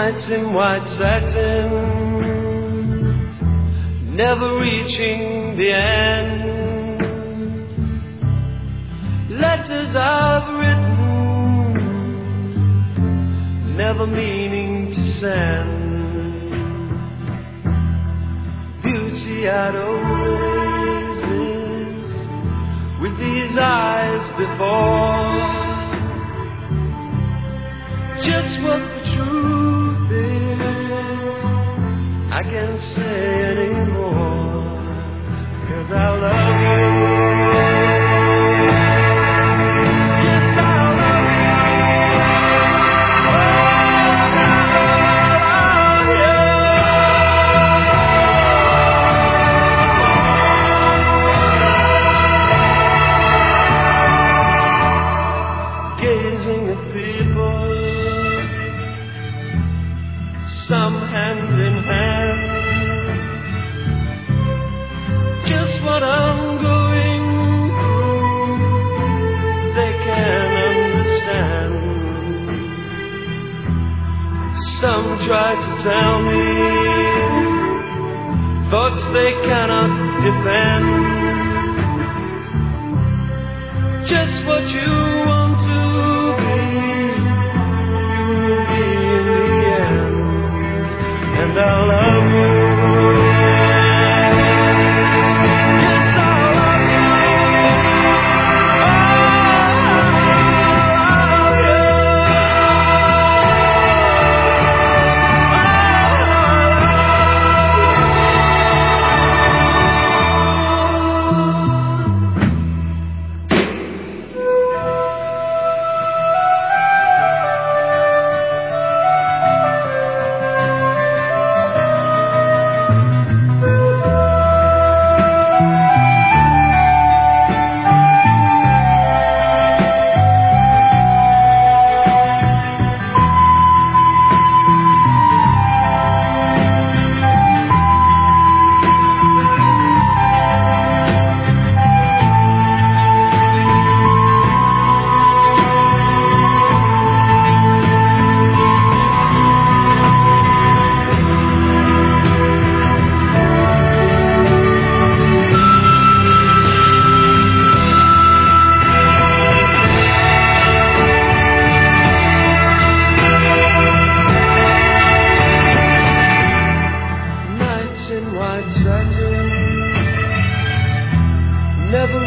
Nights in white satin, never reaching the end. Letters I've written, never meaning to send. Beauty I'd always missed with these eyes before. Just what the truth is, I can't say anymore, 'cause I love you. Some hand in hand, just what I'm going through, they can understand. Some try to tell me thoughts they cannot defend. Just what you want to be, you will be in the end. And I love you. Yes, I love you. I love you. Never